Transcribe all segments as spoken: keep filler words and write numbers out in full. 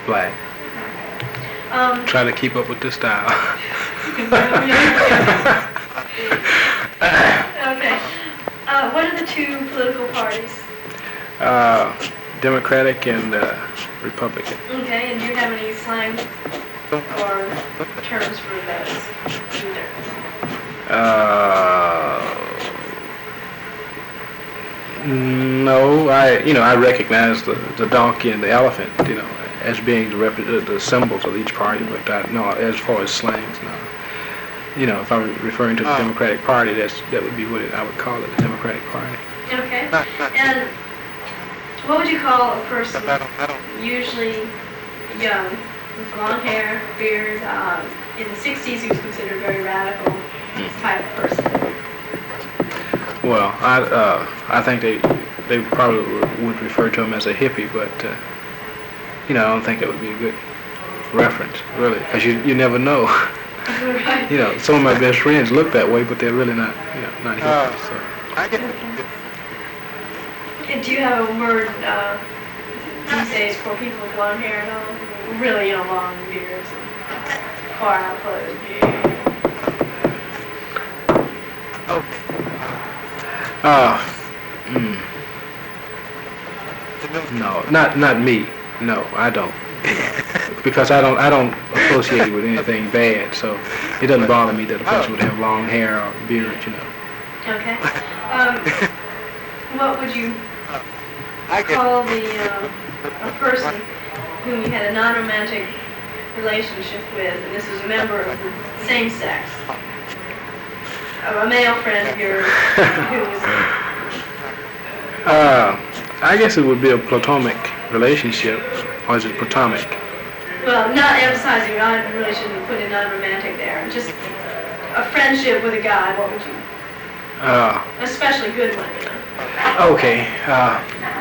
Black. Um, Try to keep up with the style. okay. Uh, what are the two political parties? uh, Democratic and uh, Republican. Okay, and do you have any slang or terms for those? Either. Uh, no, I you know I recognize the, the donkey and the elephant, you know, as being the, rep- the symbols of each party, but I, no, as far as slangs, no. You know, if I'm referring to the Democratic Party, that's that would be what it, I would call it, the Democratic Party. Okay. And what would you call a person usually young, with long hair, beard, um, in the sixties he was considered very radical type of person? Well, I uh, I think they they probably would refer to him as a hippie, but uh, you know I don't think that would be a good reference, really, because you you never know. Right. You know, some of my best friends look that way, but they're really not, you know, not hippies. So. I get And do you have a word uh, these days for people with long hair at all? Really, you know, long beards and far out clothes. okay. Uh, mm, no, not not me. No, I don't. Because I don't I don't associate it with anything bad, so it doesn't bother me that a person would have long hair or beard, you know. Okay. Um, what would you I get call the uh, a person whom you had a non-romantic relationship with, and this was a member of the same sex? A male friend of yours who was... Uh, I guess it would be a platonic relationship, or is it platonic? Well, not emphasizing, I really shouldn't put in non-romantic there. Just a friendship with a guy, what would you... Uh, Especially good one, you know. okay. Uh,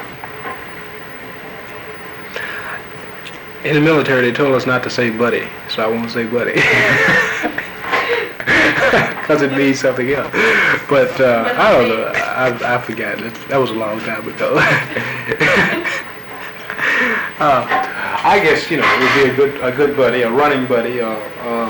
in the military, they told us not to say buddy, so I won't say buddy. Because it means something else. But uh, I don't know. I, I forgot. That was a long time ago. uh, I guess, you know, it would be a good a good buddy, a running buddy, or um,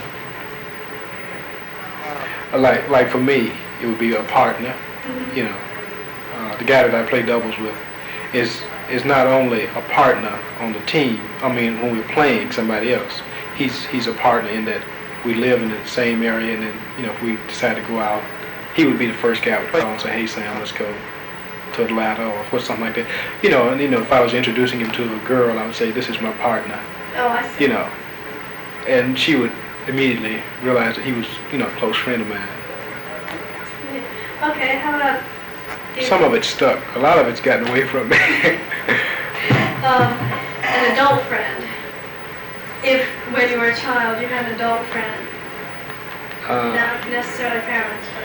like like for me, it would be a partner. You know, uh, the guy that I play doubles with is is not only a partner on the team. I mean, when we're playing somebody else, he's he's a partner in that we live in the same area, and then, you know, if we decide to go out, he would be the first guy I would call and say, hey Sam, let's go to Atlanta or for something like that. You know, and you know, if I was introducing him to a girl, I would say, this is my partner. Oh, I see. You know, and she would immediately realize that he was, you know, a close friend of mine. Okay, how about... Some of it stuck. A lot of it's gotten away from me. um, an adult friend. If, when you were a child, you had an adult friend, uh, not necessarily parents, but...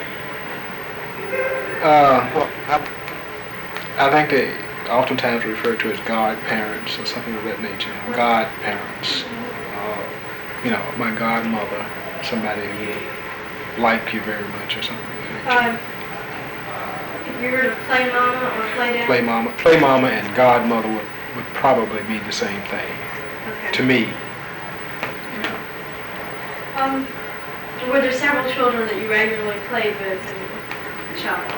Uh, well, I, I think they oftentimes refer to as godparents or something of that nature. Godparents. Uh, you know, my godmother, somebody who liked you very much or something of that nature. Uh, if you were to play mama or play dad? Play mama. Play mama and godmother would, would probably mean the same thing. Okay. To me. Um, were there several children that you regularly played with as a child?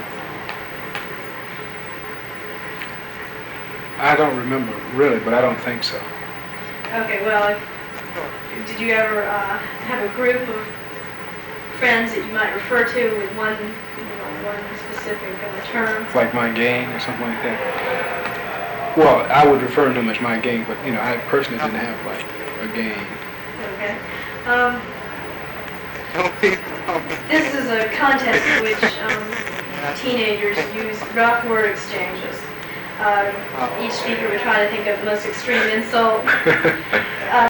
I don't remember really, but I don't think so. Okay, well, did you ever uh, have a group of friends that you might refer to with one, you know, one specific uh, term? Like my gang or something like that. Well, I would refer to them as my gang, but you know, I personally didn't have like a gang. Okay. Um, this is a contest in which um, teenagers use rough word exchanges. Uh, each speaker would try to think of the most extreme insult. Uh,